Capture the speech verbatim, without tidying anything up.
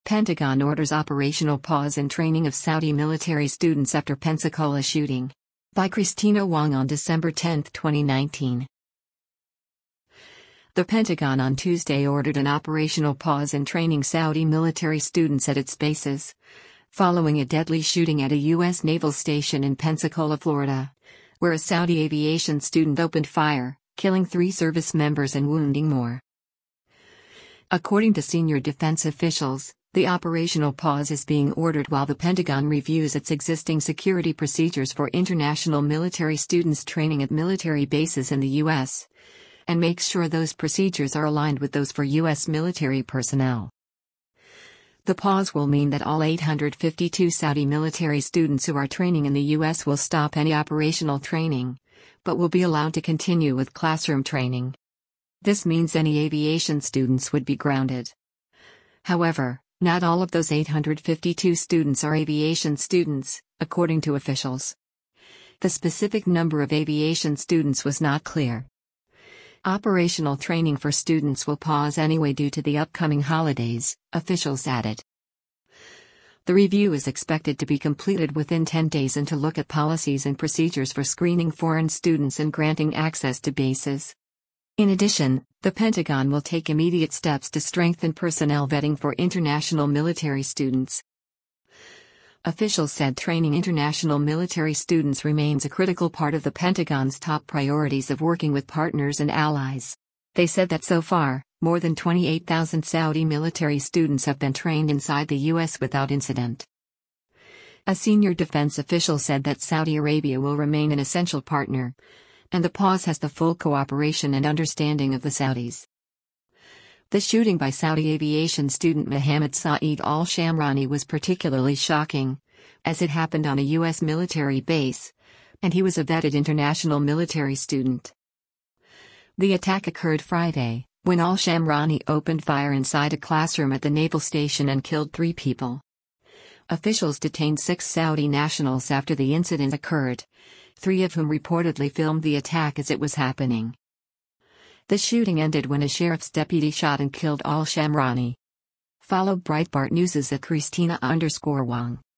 Pentagon orders operational pause in training of Saudi military students after Pensacola shooting. By Christina Wong on December tenth, twenty nineteen. The Pentagon on Tuesday ordered an operational pause in training Saudi military students at its bases, following a deadly shooting at a U S naval station in Pensacola, Florida, where a Saudi aviation student opened fire, killing three service members and wounding more. According to senior defense officials, the operational pause is being ordered while the Pentagon reviews its existing security procedures for international military students training at military bases in the U S, and makes sure those procedures are aligned with those for U S military personnel. The pause will mean that all eight hundred fifty-two Saudi military students who are training in the U S will stop any operational training, but will be allowed to continue with classroom training. This means any aviation students would be grounded. However, not all of those eight hundred fifty-two students are aviation students, according to officials. The specific number of aviation students was not clear. Operational training for students will pause anyway due to the upcoming holidays, officials added. The review is expected to be completed within ten days and to look at policies and procedures for screening foreign students and granting access to bases. In addition, the Pentagon will take immediate steps to strengthen personnel vetting for international military students. Officials said training international military students remains a critical part of the Pentagon's top priorities of working with partners and allies. They said that so far, more than twenty-eight thousand Saudi military students have been trained inside the U S without incident. A senior defense official said that Saudi Arabia will remain an essential partner, and the pause has the full cooperation and understanding of the Saudis. The shooting by Saudi aviation student Mohammed Saeed al-Shamrani was particularly shocking, as it happened on a U S military base, and he was a vetted international military student. The attack occurred Friday, when al-Shamrani opened fire inside a classroom at the naval station and killed three people. Officials detained six Saudi nationals after the incident occurred, three of whom reportedly filmed the attack as it was happening. The shooting ended when a sheriff's deputy shot and killed al-Shamrani. Follow Breitbart News at Christina underscore Wong.